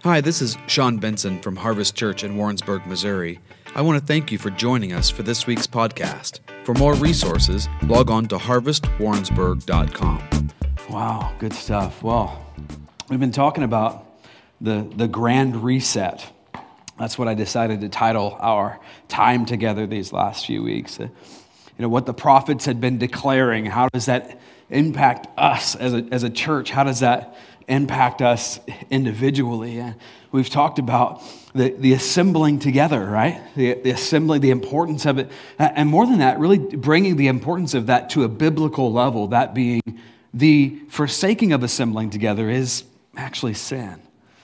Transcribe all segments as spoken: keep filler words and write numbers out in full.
Hi, this is Sean Benson from Harvest Church in Warrensburg, Missouri. I want to thank you for joining us for this week's podcast. For more resources, log on to harvest warrensburg dot com. Wow, good stuff. Well, we've been talking about the, the Grand Reset. That's what I decided to title our time together these last few weeks. You know, what the prophets had been declaring, how does that impact us as a, as a church? How does that impact us individually? And we've talked about the, the assembling together, right? The, the assembling, the importance of it. And more than that, really bringing the importance of that to a biblical level, that being the forsaking of assembling together is actually sin.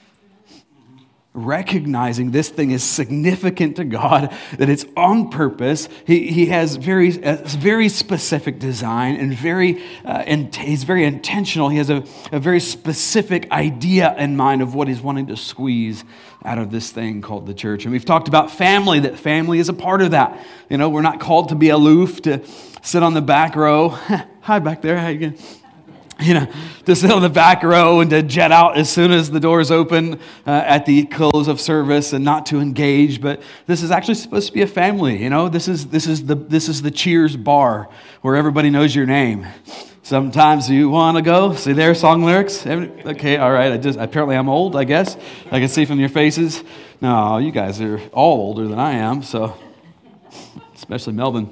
Recognizing this thing is significant to God, that it's on purpose. He he has very a very specific design and very uh, and he's very intentional. He has a, a very specific idea in mind of what he's wanting to squeeze out of this thing called the church. And we've talked about family, that family is a part of that. You know, we're not called to be aloof, to sit on the back row. Hi back there, how you doing? You know, to sit on the back row and to jet out as soon as the doors open uh, at the close of service, and not to engage. But this is actually supposed to be a family. You know, this is this is the this is the Cheers bar where everybody knows your name. Sometimes you want to go. See their song lyrics. Okay, all right. I just apparently I'm old. I guess I can see from your faces. No, you guys are all older than I am. So, especially Melvin.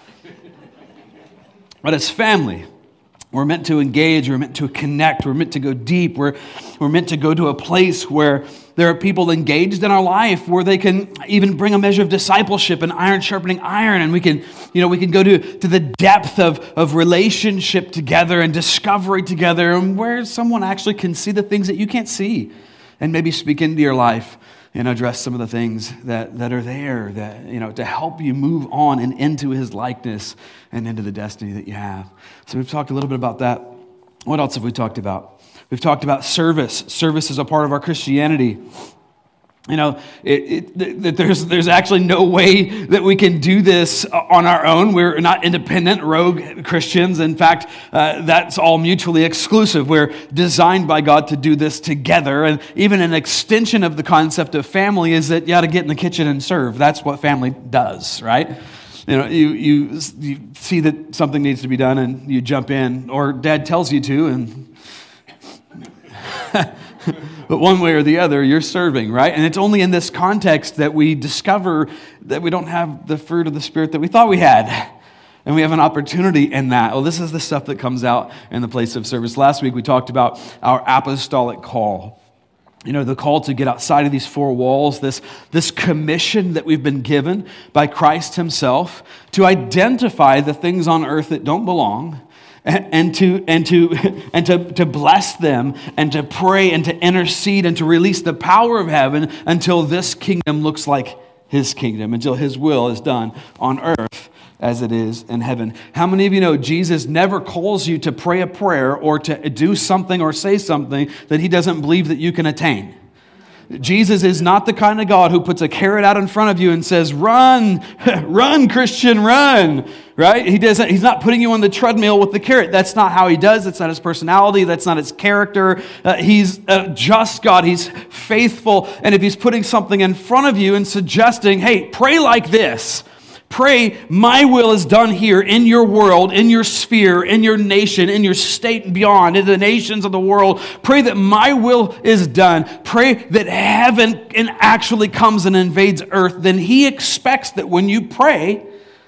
But it's family. We're meant to engage, we're meant to connect, we're meant to go deep, we're, we're meant to go to a place where there are people engaged in our life, where they can even bring a measure of discipleship and iron sharpening iron, and we can, you know, we can go to, to the depth of, of relationship together and discovery together, and where someone actually can see the things that you can't see, and maybe speak into your life and address some of the things that, that are there, that, you know, to help you move on and into his likeness and into the destiny that you have. So we've talked a little bit about that. What else have we talked about? We've talked about service. Service is a part of our Christianity. You know, it, it, it, there's there's actually no way that we can do this on our own. We're not independent, rogue Christians. In fact, uh, that's all mutually exclusive. We're designed by God to do this together. And even an extension of the concept of family is that you got to get in the kitchen and serve. That's what family does, right? You know, you, you you see that something needs to be done and you jump in, or dad tells you to, and but one way or the other, you're serving, right? And it's only in this context that we discover that we don't have the fruit of the Spirit that we thought we had. And we have an opportunity in that. Well, this is the stuff that comes out in the place of service. Last week, we talked about our apostolic call. You know, the call to get outside of these four walls, this, this commission that we've been given by Christ himself to identify the things on earth that don't belong, and to and to and to, to bless them, and to pray and to intercede and to release the power of heaven until this kingdom looks like his kingdom, until his will is done on earth as it is in heaven. How many of you know Jesus never calls you to pray a prayer or to do something or say something that he doesn't believe that you can attain? Jesus is not the kind of God who puts a carrot out in front of you and says, run, run, Christian, run, right? He doesn't. He's not putting you on the treadmill with the carrot. That's not how he does. That's not his personality. That's not his character. Uh, he's a just God. He's faithful. And if he's putting something in front of you and suggesting, hey, pray like this, pray, my will is done here in your world, in your sphere, in your nation, in your state and beyond, in the nations of the world. Pray that my will is done. Pray that heaven and actually comes and invades earth. Then he expects that when you pray,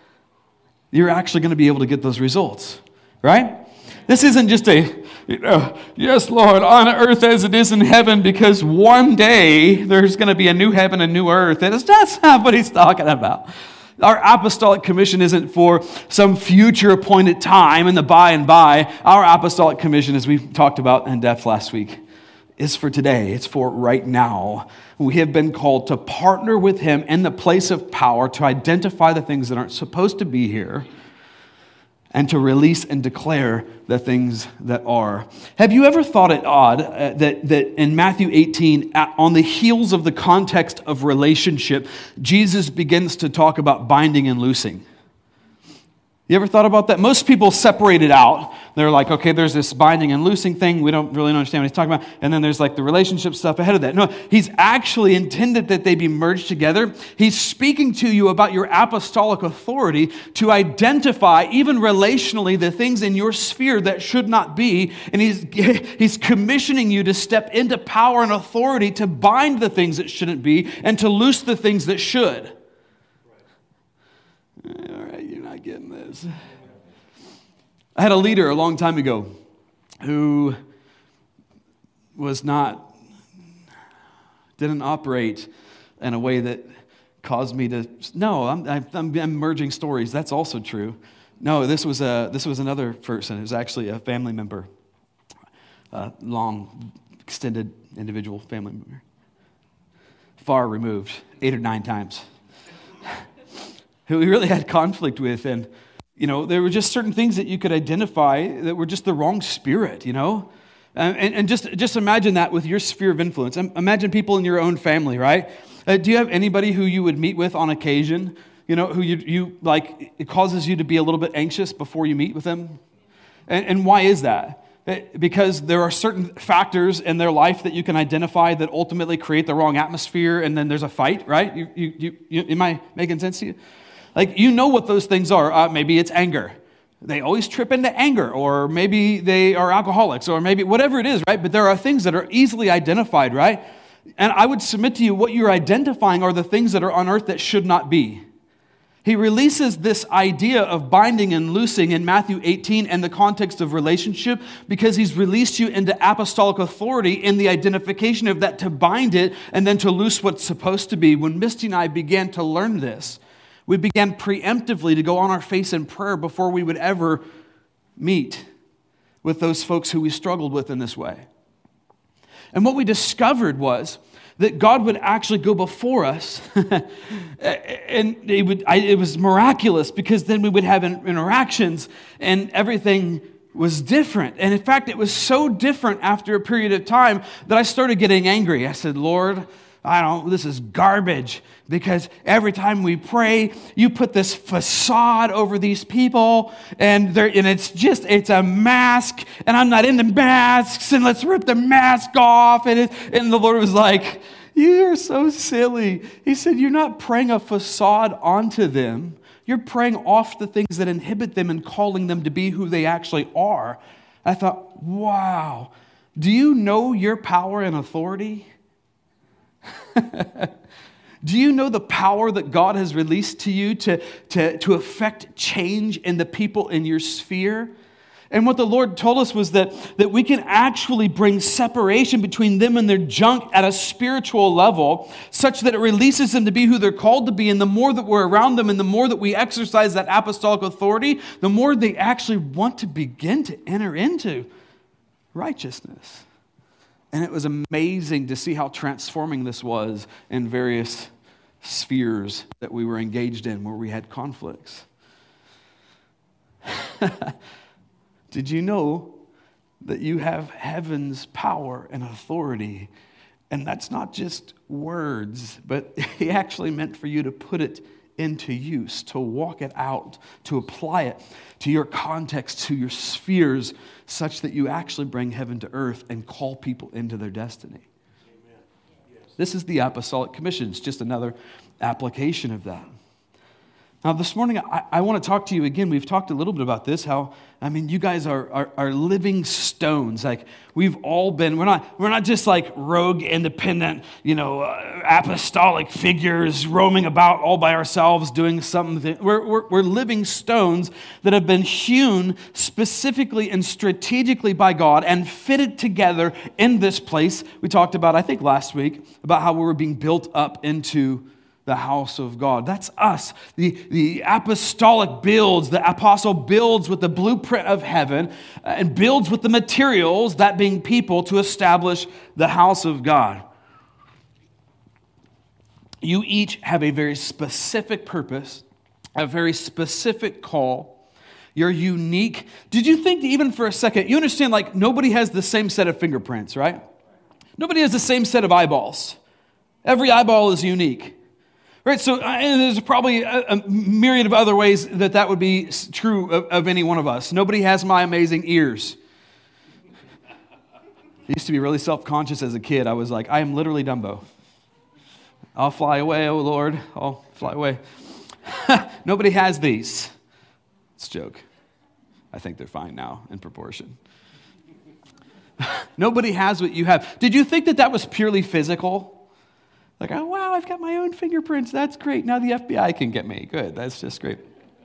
you're actually going to be able to get those results, right? This isn't just a, you know, yes, Lord, on earth as it is in heaven, because one day there's going to be a new heaven and new earth. And that's not what he's talking about. Our apostolic commission isn't for some future appointed time in the by and by. Our apostolic commission, as we talked about in depth last week, is for today. It's for right now. We have been called to partner with him in the place of power to identify the things that aren't supposed to be here and to release and declare the things that are. Have you ever thought it odd uh, that, that in Matthew eighteen, at, on the heels of the context of relationship, Jesus begins to talk about binding and loosing? You You ever thought about that? Most people separate it out. They're like, okay, there's this binding and loosing thing. We don't really understand what he's talking about. And then there's like the relationship stuff ahead of that. No, he's actually intended that they be merged together. He's speaking to you about your apostolic authority to identify, even relationally, the things in your sphere that should not be. And he's, he's commissioning you to step into power and authority to bind the things that shouldn't be and to loose the things that should. All right, you're not getting this. I had a leader a long time ago who was not, didn't operate in a way that caused me to, no, I'm, I'm, I'm merging stories. That's also true. No, this was a, this was another person. It was actually a family member, a long, extended individual family member, far removed, eight or nine times, who we really had conflict with. And, you know, there were just certain things that you could identify that were just the wrong spirit, you know? And, and just, just imagine that with your sphere of influence. Imagine people in your own family, right? Uh, do you have anybody who you would meet with on occasion, you know, who you, you like, it causes you to be a little bit anxious before you meet with them? And, and why is that? Because there are certain factors in their life that you can identify that ultimately create the wrong atmosphere, and then there's a fight, right? You, you, you, you, am I making sense to you? Like, you know what those things are. Uh, maybe it's anger. They always trip into anger, or maybe they are alcoholics, or maybe whatever it is, right? But there are things that are easily identified, right? And I would submit to you, what you're identifying are the things that are on earth that should not be. He releases this idea of binding and loosing in Matthew eighteen in the context of relationship, because he's released you into apostolic authority in the identification of that, to bind it and then to loose what's supposed to be. When Misty and I began to learn this, we began preemptively to go on our face in prayer before we would ever meet with those folks who we struggled with in this way. And what we discovered was that God would actually go before us, and it, would, I, it was miraculous, because then we would have interactions and everything was different. And in fact, it was so different after a period of time that I started getting angry. I said, Lord, I don't, this is garbage, because every time we pray, you put this facade over these people, and they're, and it's just, it's a mask, and I'm not into masks, and let's rip the mask off. And, it, and the Lord was like, you're so silly. He said, you're not praying a facade onto them. You're praying off the things that inhibit them and calling them to be who they actually are. I thought, wow, do you know your power and authority? Do you know the power that God has released to you to, to, to affect change in the people in your sphere? And what the Lord told us was that, that we can actually bring separation between them and their junk at a spiritual level, such that it releases them to be who they're called to be. And the more that we're around them and the more that we exercise that apostolic authority, the more they actually want to begin to enter into righteousness. And it was amazing to see how transforming this was in various spheres that we were engaged in where we had conflicts. Did you know that you have heaven's power and authority? And that's not just words, but he actually meant for you to put it into use, to walk it out, to apply it to your context, to your spheres, such that you actually bring heaven to earth and call people into their destiny. Amen. Yes. This is the Apostolic Commission. It's just another application of that. Now, this morning, I, I want to talk to you again. We've talked a little bit about this, how, I mean, you guys are, are, are living stones. Like, we've all been, we're not, we're not just like rogue, independent, you know, uh, apostolic figures roaming about all by ourselves doing something. We're, we're, we're living stones that have been hewn specifically and strategically by God and fitted together in this place. We talked about, I think last week, about how we were being built up into the house of God. That's us. The, the apostolic builds, the apostle builds with the blueprint of heaven and builds with the materials, that being people, to establish the house of God. You each have a very specific purpose, a very specific call. You're unique. Did you think that even for a second, you understand, like, nobody has the same set of fingerprints, right? Nobody has the same set of eyeballs. Every eyeball is unique. Right, so uh, and there's probably a, a myriad of other ways that that would be true of, of any one of us. Nobody has my amazing ears. I used to be really self-conscious as a kid. I was like, I am literally Dumbo. I'll fly away, oh Lord, I'll fly away. Nobody has these. It's a joke. I think they're fine now in proportion. Nobody has what you have. Did you think that that was purely physical? Like, oh, wow, I've got my own fingerprints. That's great. Now the F B I can get me. Good. That's just great.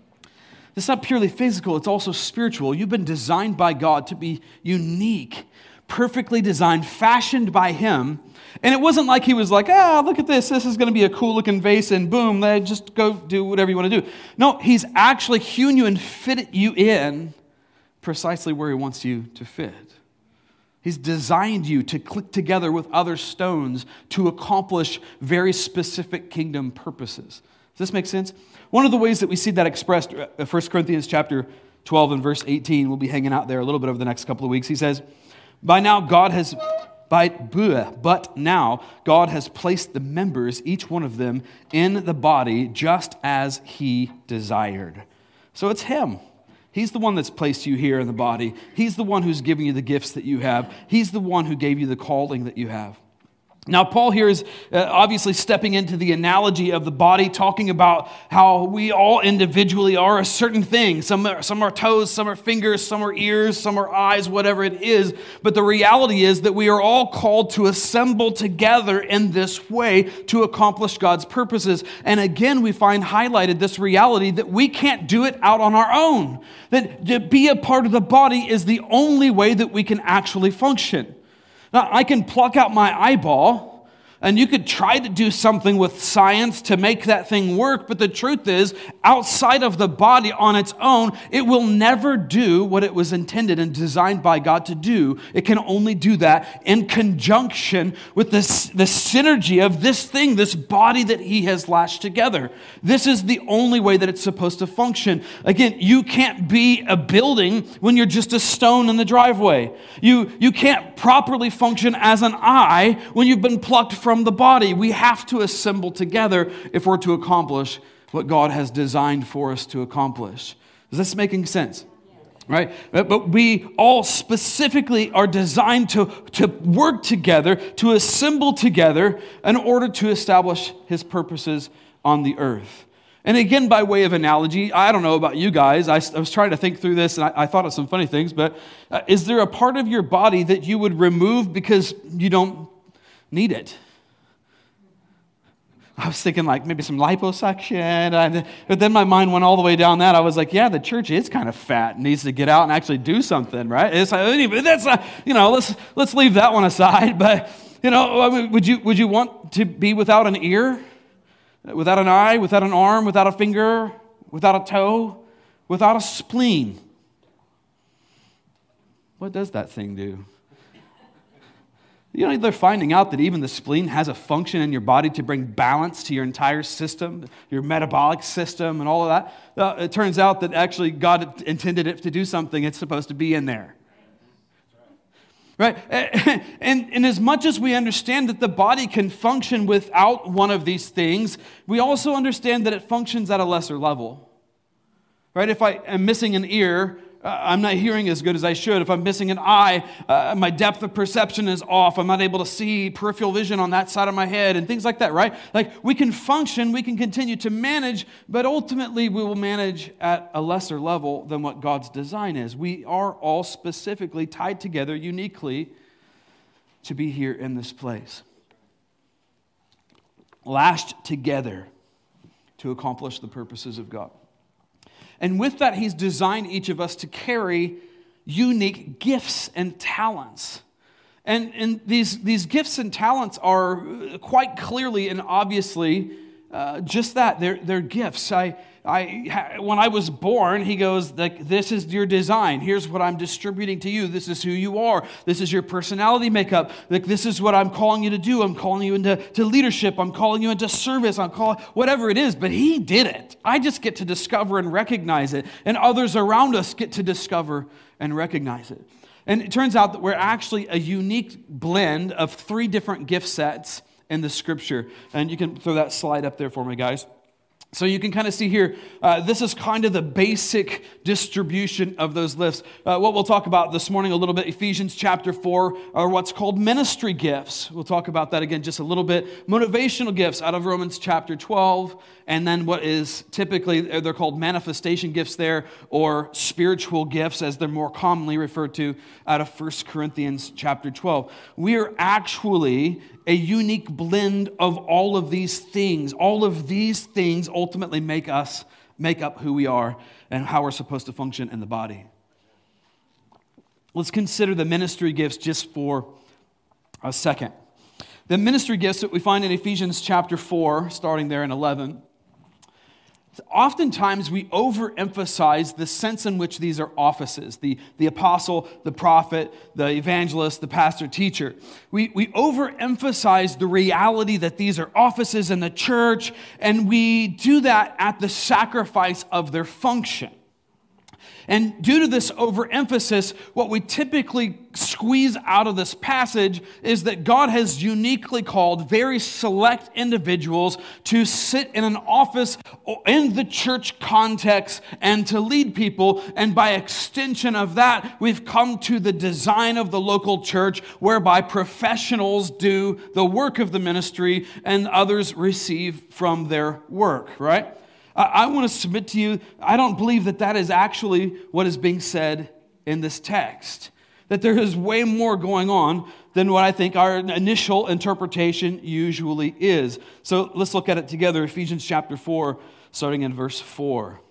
It's not purely physical. It's also spiritual. You've been designed by God to be unique, perfectly designed, fashioned by Him. And it wasn't like He was like, ah, look at this. This is going to be a cool-looking vase, and boom, just go do whatever you want to do. No, He's actually hewn you and fitted you in precisely where He wants you to fit. He's designed you to click together with other stones to accomplish very specific kingdom purposes. Does this make sense? One of the ways that we see that expressed, First Corinthians chapter twelve and verse eighteen, we'll be hanging out there a little bit over the next couple of weeks. He says, By now God has, by, but now God has placed the members, each one of them, in the body just as He desired. So it's Him. He's the one that's placed you here in the body. He's the one who's given you the gifts that you have. He's the one who gave you the calling that you have. Now, Paul here is uh, obviously stepping into the analogy of the body, talking about how we all individually are a certain thing. Some are, some are toes, some are fingers, some are ears, some are eyes, whatever it is. But the reality is that we are all called to assemble together in this way to accomplish God's purposes. And again, we find highlighted this reality that we can't do it out on our own. That to be a part of the body is the only way that we can actually function. Now, I can pluck out my eyeball, and you could try to do something with science to make that thing work, but the truth is, outside of the body on its own, it will never do what it was intended and designed by God to do. It can only do that in conjunction with this, the synergy of this thing, this body that He has lashed together. This is the only way that it's supposed to function. Again, you can't be a building when you're just a stone in the driveway. You, you can't properly function as an eye when you've been plucked from from the body. We have to assemble together if we're to accomplish what God has designed for us to accomplish. Is this making sense? Right? But we all specifically are designed to, to work together, to assemble together in order to establish His purposes on the earth. And again, by way of analogy, I don't know about you guys. I, I was trying to think through this, and I, I thought of some funny things, but uh, is there a part of your body that you would remove because you don't need it? I was thinking like maybe some liposuction, but then my mind went all the way down that. I was like, yeah, the church is kind of fat and needs to get out and actually do something, right? It's like, anyway, that's not, you know, let's let's leave that one aside. But you know, would you would you want to be without an ear, without an eye, without an arm, without a finger, without a toe, without a spleen? What does that thing do? You know, they're finding out that even the spleen has a function in your body to bring balance to your entire system, your metabolic system and all of that. Uh, it turns out that actually God intended it to do something. It's supposed to be in there. Right? And, and as much as we understand that the body can function without one of these things, we also understand that it functions at a lesser level. Right? If I am missing an ear, Uh, I'm not hearing as good as I should. If I'm missing an eye, uh, my depth of perception is off. I'm not able to see peripheral vision on that side of my head and things like that, right? Like we can function, we can continue to manage, but ultimately we will manage at a lesser level than what God's design is. We are all specifically tied together uniquely to be here in this place. Lashed together to accomplish the purposes of God. And with that, He's designed each of us to carry unique gifts and talents. And, and these, these gifts and talents are quite clearly and obviously uh, just that. They're, they're gifts. I, I, when I was born, He goes, like, this is your design. Here's what I'm distributing to you. This is who you are. This is your personality makeup. Like, this is what I'm calling you to do. I'm calling you into to leadership. I'm calling you into service. I'm calling whatever it is. But He did it. I just get to discover and recognize it. And others around us get to discover and recognize it. And it turns out that we're actually a unique blend of three different gift sets in the scripture. And you can throw that slide up there for me, guys. So you can kind of see here, uh, this is kind of the basic distribution of those lists. Uh, what we'll talk about this morning a little bit, Ephesians chapter four, are what's called ministry gifts. We'll talk about that again just a little bit. Motivational gifts out of Romans chapter twelve, and then what is typically, they're called manifestation gifts there, or spiritual gifts as they're more commonly referred to out of First Corinthians chapter twelve. We are actually a unique blend of all of these things. All of these things ultimately make us, make up who we are and how we're supposed to function in the body. Let's consider the ministry gifts just for a second. The ministry gifts that we find in Ephesians chapter four, starting there in eleven, oftentimes we overemphasize the sense in which these are offices. The, the apostle, the prophet, the evangelist, the pastor, teacher. We, we overemphasize the reality that these are offices in the church, and we do that at the sacrifice of their function. And due to this overemphasis, what we typically squeeze out of this passage is that God has uniquely called very select individuals to sit in an office in the church context and to lead people. And by extension of that, we've come to the design of the local church whereby professionals do the work of the ministry and others receive from their work, right? I want to submit to you, I don't believe that that is actually what is being said in this text. That there is way more going on than what I think our initial interpretation usually is. So let's look at it together. Ephesians chapter four, starting in verse four.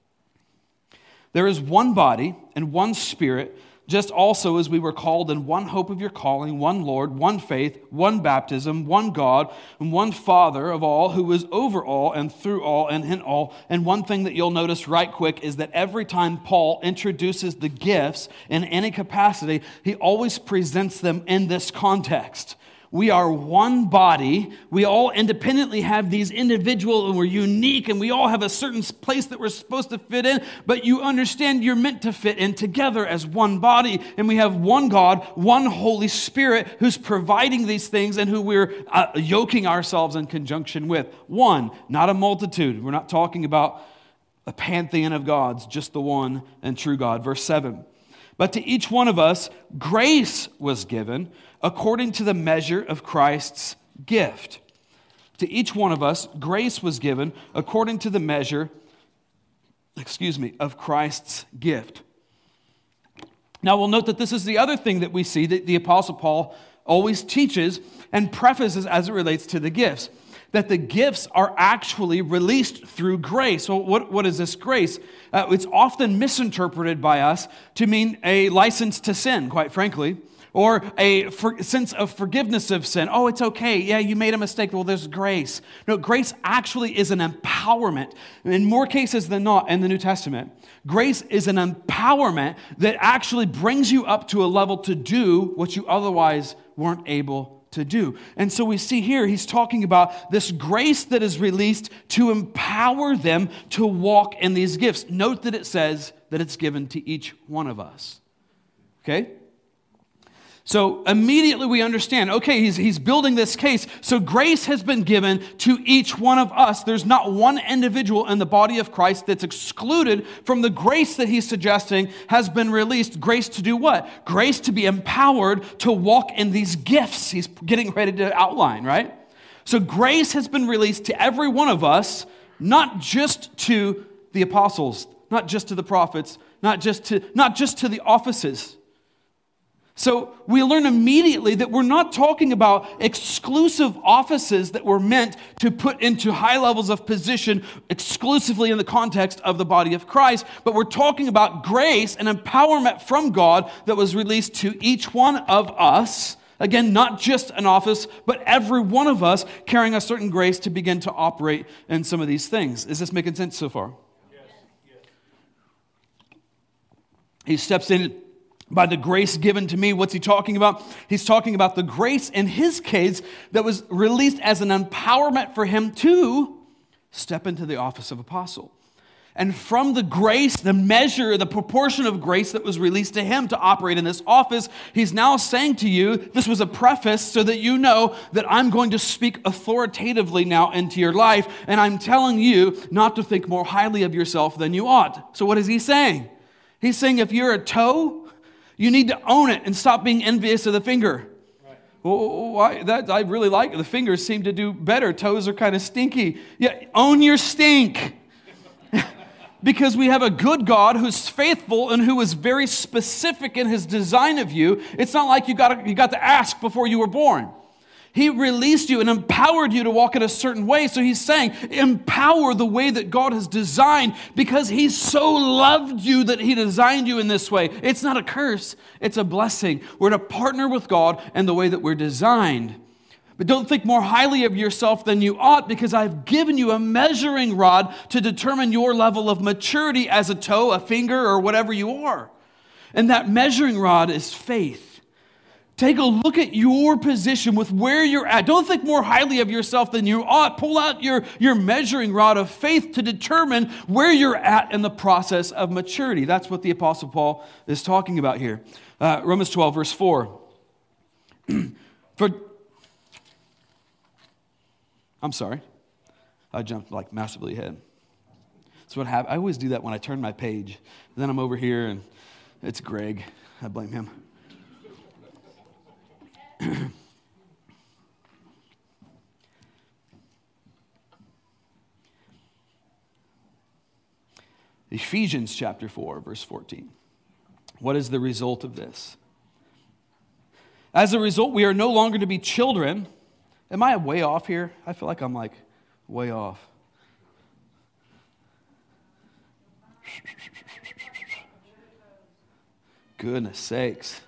There is one body and one Spirit, just also as we were called in one hope of your calling, one Lord, one faith, one baptism, one God, and one Father of all, who is over all and through all and in all. And one thing that you'll notice right quick is that every time Paul introduces the gifts in any capacity, he always presents them in this context. We are one body. We all independently have these individual, and we're unique, and we all have a certain place that we're supposed to fit in. But you understand you're meant to fit in together as one body. And we have one God, one Holy Spirit who's providing these things and who we're uh, yoking ourselves in conjunction with. One, not a multitude. We're not talking about a pantheon of gods, just the one and true God. Verse seven. But to each one of us, grace was given according to the measure of Christ's gift. To each one of us, grace was given according to the measure, excuse me, of Christ's gift. Now we'll note that this is the other thing that we see that the Apostle Paul always teaches and prefaces as it relates to the gifts. That the gifts are actually released through grace. So what, what is this grace? Uh, it's often misinterpreted by us to mean a license to sin, quite frankly, or a for, sense of forgiveness of sin. Oh, it's okay. Yeah, you made a mistake. Well, there's grace. No, grace actually is an empowerment. In more cases than not in the New Testament, grace is an empowerment that actually brings you up to a level to do what you otherwise weren't able to do. And so we see here, he's talking about this grace that is released to empower them to walk in these gifts. Note that it says that it's given to each one of us. Okay? So immediately we understand, okay, he's, he's building this case. So grace has been given to each one of us. There's not one individual in the body of Christ that's excluded from the grace that he's suggesting has been released. Grace to do what? Grace to be empowered to walk in these gifts he's getting ready to outline, right? So grace has been released to every one of us, not just to the apostles, not just to the prophets, not just to, not just to the offices. So we learn immediately that we're not talking about exclusive offices that were meant to put into high levels of position exclusively in the context of the body of Christ, but we're talking about grace and empowerment from God that was released to each one of us. Again, not just an office, but every one of us carrying a certain grace to begin to operate in some of these things. Is this making sense so far? Yes. Yes. He steps in. By the grace given to me, what's he talking about? He's talking about the grace in his case that was released as an empowerment for him to step into the office of apostle. And from the grace, the measure, the proportion of grace that was released to him to operate in this office, he's now saying to you, this was a preface so that you know that I'm going to speak authoritatively now into your life, and I'm telling you not to think more highly of yourself than you ought. So what is he saying? He's saying if you're a toe, you need to own it and stop being envious of the finger. Right. Well, why? That, I really like it. The fingers seem to do better. Toes are kind of stinky. Yeah, own your stink. Because we have a good God who's faithful and who is very specific in his design of you. It's not like you got to, you got to ask before you were born. He released you and empowered you to walk in a certain way. So he's saying, empower the way that God has designed because he so loved you that he designed you in this way. It's not a curse, it's a blessing. We're to partner with God in the way that we're designed. But don't think more highly of yourself than you ought, because I've given you a measuring rod to determine your level of maturity as a toe, a finger, or whatever you are. And that measuring rod is faith. Take a look at your position with where you're at. Don't think more highly of yourself than you ought. Pull out your, your measuring rod of faith to determine where you're at in the process of maturity. That's what the Apostle Paul is talking about here. Uh, Romans twelve, verse four. For I'm sorry. I jumped like massively ahead. That's what happened. I always do that when I turn my page. Then I'm over here and it's Greg. I blame him. Ephesians chapter four, verse fourteen. What is the result of this? As a result, we are no longer to be children. Am I way off here? I feel like I'm like way off. Goodness sakes.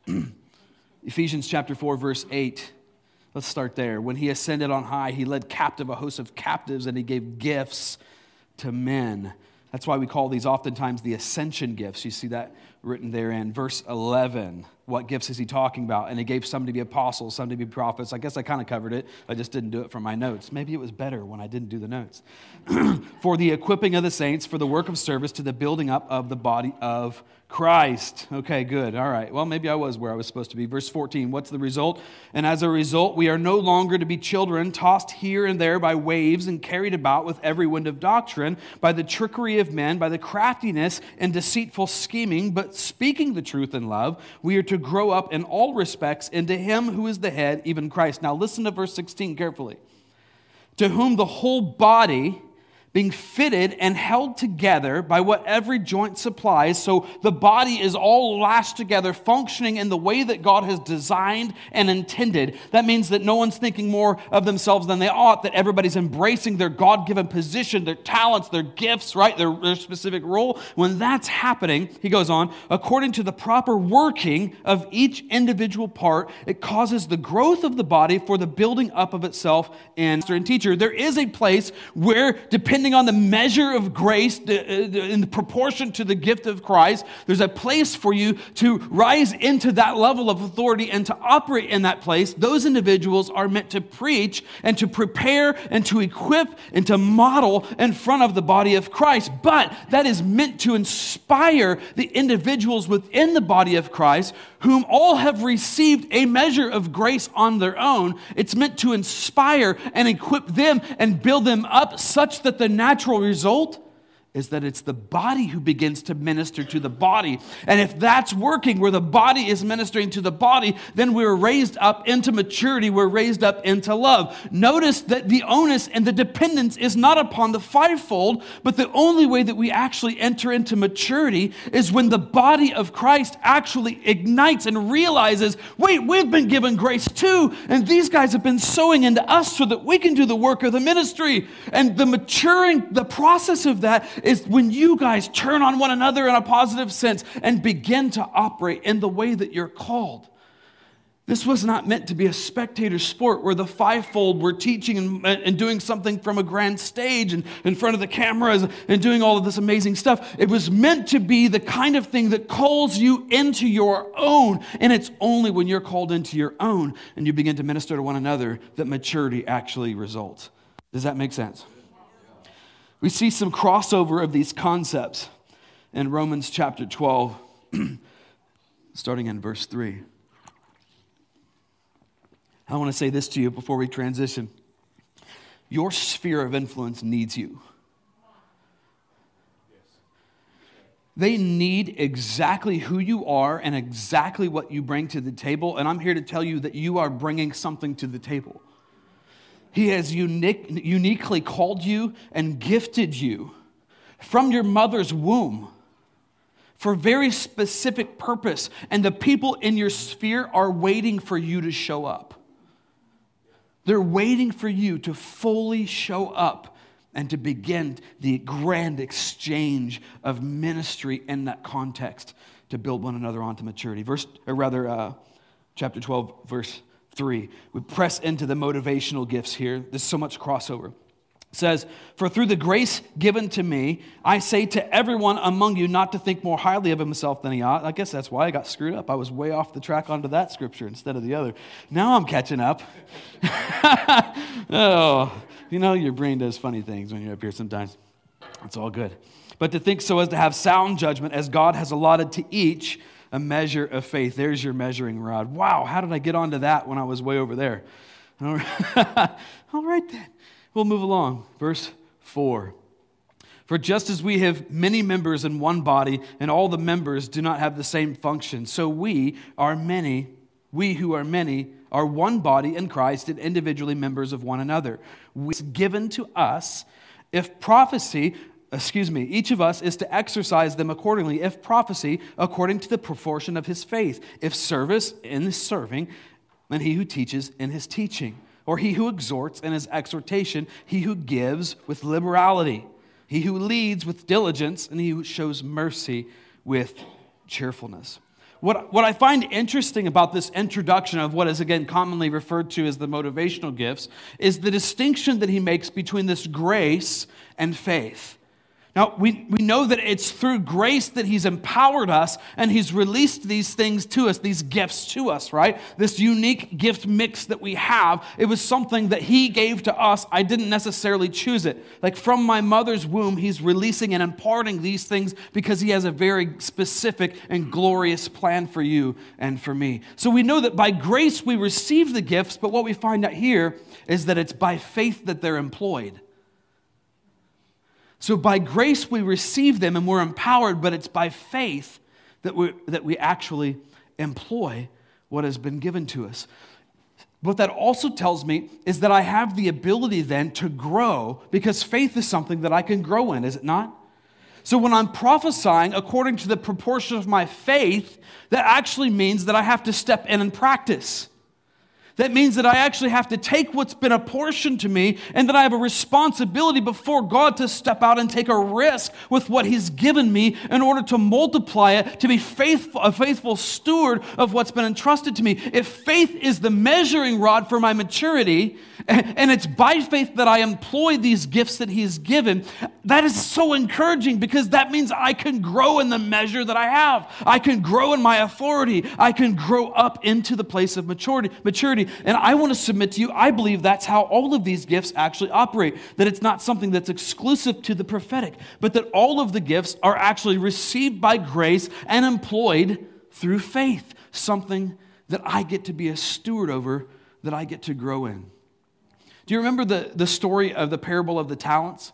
Ephesians chapter four, verse eight. Let's start there. When he ascended on high, he led captive a host of captives and he gave gifts to men. That's why we call these oftentimes the ascension gifts. You see that written there in verse eleven. What gifts is he talking about? And he gave some to be apostles, some to be prophets. I guess I kind of covered it. I just didn't do it from my notes. Maybe it was better when I didn't do the notes. For the equipping of the saints, for the work of service, to the building up of the body of Christ. Okay, good. All right. Well, maybe I was where I was supposed to be. Verse fourteen, what's the result? And as a result, we are no longer to be children, tossed here and there by waves and carried about with every wind of doctrine, by the trickery of men, by the craftiness and deceitful scheming, but speaking the truth in love, we are to grow up in all respects into him who is the head, even Christ. Now listen to verse sixteen carefully. To whom the whole body, being fitted and held together by what every joint supplies, so the body is all lashed together, functioning in the way that God has designed and intended. That means that no one's thinking more of themselves than they ought, that everybody's embracing their God-given position, their talents, their gifts, right, their, their specific role. When that's happening, he goes on, according to the proper working of each individual part, it causes the growth of the body for the building up of itself in master and teacher. There is a place where, depending on the measure of grace in the proportion to the gift of Christ, there's a place for you to rise into that level of authority and to operate in that place. Those individuals are meant to preach and to prepare and to equip and to model in front of the body of Christ. But that is meant to inspire the individuals within the body of Christ, whom all have received a measure of grace on their own. It's meant to inspire and equip them and build them up such that the natural result is that it's the body who begins to minister to the body. And if that's working, where the body is ministering to the body, then we're raised up into maturity, we're raised up into love. Notice that the onus and the dependence is not upon the fivefold, but the only way that we actually enter into maturity is when the body of Christ actually ignites and realizes, wait, we've been given grace too, and these guys have been sowing into us so that we can do the work of the ministry. And the maturing, the process of that is when you guys turn on one another in a positive sense and begin to operate in the way that you're called. This was not meant to be a spectator sport where the fivefold were teaching and, and doing something from a grand stage and in front of the cameras and doing all of this amazing stuff. It was meant to be the kind of thing that calls you into your own. And it's only when you're called into your own and you begin to minister to one another that maturity actually results. Does that make sense? We see some crossover of these concepts in Romans chapter twelve, starting in verse three. I want to say this to you before we transition. Your sphere of influence needs you. They need exactly who you are and exactly what you bring to the table. And I'm here to tell you that you are bringing something to the table. He has unique, uniquely called you and gifted you from your mother's womb for very specific purpose. And the people in your sphere are waiting for you to show up. They're waiting for you to fully show up and to begin the grand exchange of ministry in that context to build one another onto maturity. Verse, or rather, uh, chapter twelve, verse three. We press into the motivational gifts here. There's so much crossover. It says, "For through the grace given to me, I say to everyone among you not to think more highly of himself than he ought." I guess that's why I got screwed up. I was way off the track onto that scripture instead of the other. Now I'm catching up. Oh, you know, your brain does funny things when you're up here sometimes. It's all good. "But to think so as to have sound judgment, as God has allotted to each a measure of faith." There's your measuring rod. Wow, how did I get onto that when I was way over there? All right then. We'll move along. Verse four. "For just as we have many members in one body, and all the members do not have the same function, so we are many, we who are many, are one body in Christ and individually members of one another. It's given to us, if prophecy, excuse me, each of us is to exercise them accordingly, if prophecy, according to the proportion of his faith, if service, in his serving, and he who teaches in his teaching, or he who exhorts in his exhortation, he who gives with liberality, he who leads with diligence, and he who shows mercy with cheerfulness." What, what I find interesting about this introduction of what is, again, commonly referred to as the motivational gifts is the distinction that he makes between this grace and faith. Now, we, we know that it's through grace that he's empowered us and he's released these things to us, these gifts to us, right? This unique gift mix that we have, it was something that he gave to us. I didn't necessarily choose it. Like from my mother's womb, he's releasing and imparting these things because he has a very specific and glorious plan for you and for me. So we know that by grace we receive the gifts, but what we find out here is that it's by faith that they're employed. So by grace we receive them and we're empowered, but it's by faith that we that we actually employ what has been given to us. What that also tells me is that I have the ability then to grow, because faith is something that I can grow in, is it not? So when I'm prophesying according to the proportion of my faith, that actually means that I have to step in and practice. That means that I actually have to take what's been apportioned to me and that I have a responsibility before God to step out and take a risk with what he's given me in order to multiply it, to be faithful, a faithful steward of what's been entrusted to me. If faith is the measuring rod for my maturity, and it's by faith that I employ these gifts that he's given, that is so encouraging because that means I can grow in the measure that I have. I can grow in my authority. I can grow up into the place of maturity. maturity. And I want to submit to you, I believe that's how all of these gifts actually operate. That it's not something that's exclusive to the prophetic, but that all of the gifts are actually received by grace and employed through faith. Something that I get to be a steward over, that I get to grow in. Do you remember the, the story of the parable of the talents?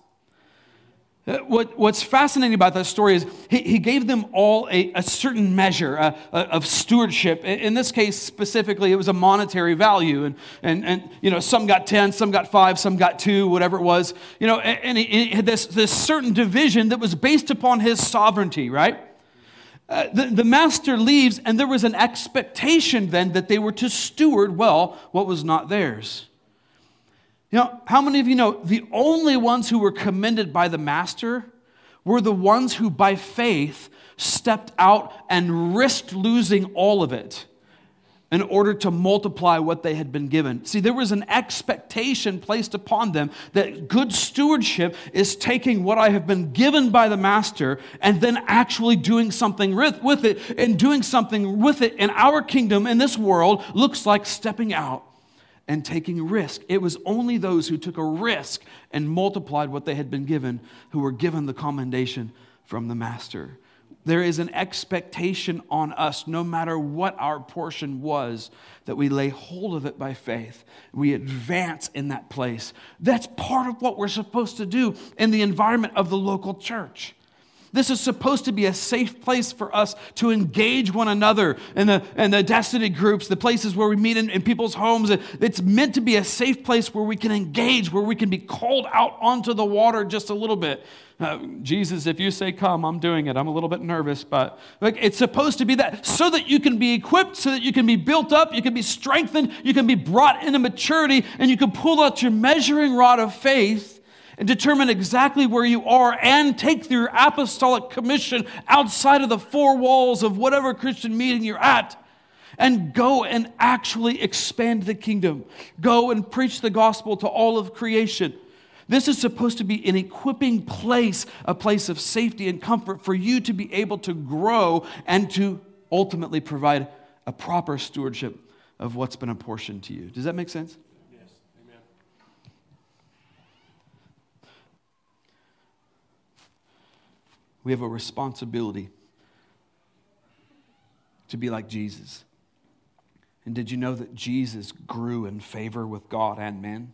What, what's fascinating about that story is he, he gave them all a, a certain measure uh, of stewardship. In this case, specifically, it was a monetary value. And, and, and you know, some got ten, some got five, some got two, whatever it was. You know, and, and he, he had this, this certain division that was based upon his sovereignty, right? Uh, the, the master leaves, and there was an expectation then that they were to steward well what was not theirs. You know, how many of you know the only ones who were commended by the master were the ones who by faith stepped out and risked losing all of it in order to multiply what they had been given. See, there was an expectation placed upon them that good stewardship is taking what I have been given by the master and then actually doing something with it. And doing something with it in our kingdom, in this world, looks like stepping out and taking risk. It was only those who took a risk and multiplied what they had been given who were given the commendation from the master. There is an expectation on us, no matter what our portion was, that we lay hold of it by faith. We advance in that place. That's part of what we're supposed to do in the environment of the local church. This is supposed to be a safe place for us to engage one another in the, in the destiny groups, the places where we meet in, in people's homes. It's meant to be a safe place where we can engage, where we can be called out onto the water just a little bit. Uh, Jesus, if you say come, I'm doing it. I'm a little bit nervous, but like it's supposed to be that so that you can be equipped, so that you can be built up, you can be strengthened, you can be brought into maturity, and you can pull out your measuring rod of faith and determine exactly where you are and take your apostolic commission outside of the four walls of whatever Christian meeting you're at and go and actually expand the kingdom. Go and preach the gospel to all of creation. This is supposed to be an equipping place, a place of safety and comfort for you to be able to grow and to ultimately provide a proper stewardship of what's been apportioned to you. Does that make sense? We have a responsibility to be like Jesus. And did you know that Jesus grew in favor with God and men?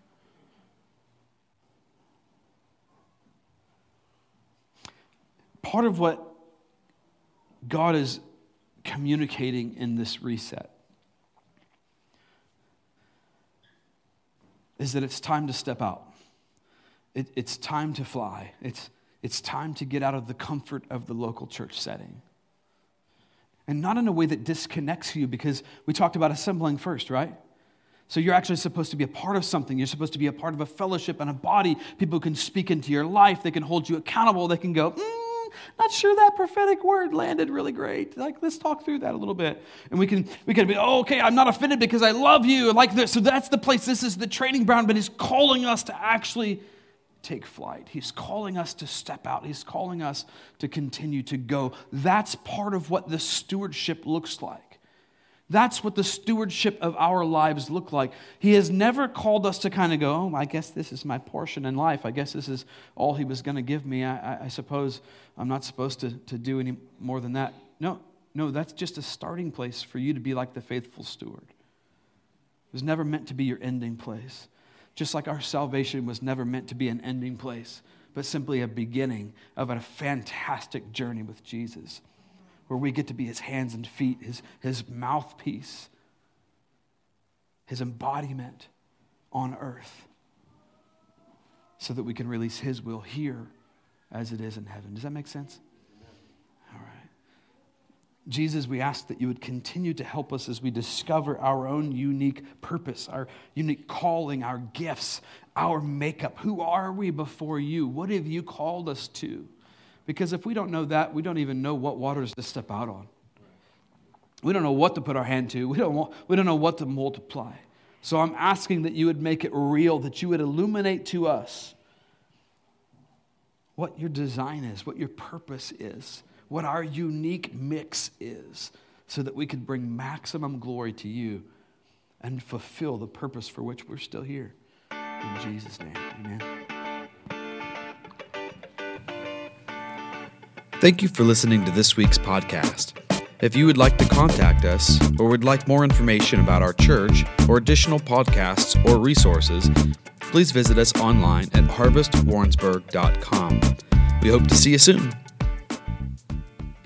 Part of what God is communicating in this reset is that it's time to step out. It, it's time to fly. It's It's time to get out of the comfort of the local church setting. And not in a way that disconnects you, because we talked about assembling first, right? So you're actually supposed to be a part of something. You're supposed to be a part of a fellowship and a body. People can speak into your life. They can hold you accountable. They can go, mm, not sure that prophetic word landed really great. Like, let's talk through that a little bit. And we can we can be, oh, okay, I'm not offended because I love you. Like this. So that's the place. This is the training ground, but he's calling us to actually take flight. He's calling us to step out. He's calling us to continue to go. That's part of what the stewardship looks like. That's what the stewardship of our lives look like. He has never called us to kind of go, oh, I guess this is my portion in life. I guess this is all he was going to give me. I, I, I suppose I'm not supposed to, to do any more than that. No, no, that's just a starting place for you to be like the faithful steward. It was never meant to be your ending place. Just like our salvation was never meant to be an ending place, but simply a beginning of a fantastic journey with Jesus, where we get to be his hands and feet, his, his mouthpiece, his embodiment on earth, so that we can release his will here as it is in heaven. Does that make sense? All right. Jesus, we ask that you would continue to help us as we discover our own unique purpose, our unique calling, our gifts, our makeup. Who are we before you? What have you called us to? Because if we don't know that, we don't even know what waters to step out on. We don't know what to put our hand to. We don't, want, we don't know what to multiply. So I'm asking that you would make it real, that you would illuminate to us what your design is, what your purpose is, what our unique mix is, so that we could bring maximum glory to you and fulfill the purpose for which we're still here. In Jesus' name, amen. Thank you for listening to this week's podcast. If you would like to contact us or would like more information about our church or additional podcasts or resources, please visit us online at harvest warrensburg dot com. We hope to see you soon.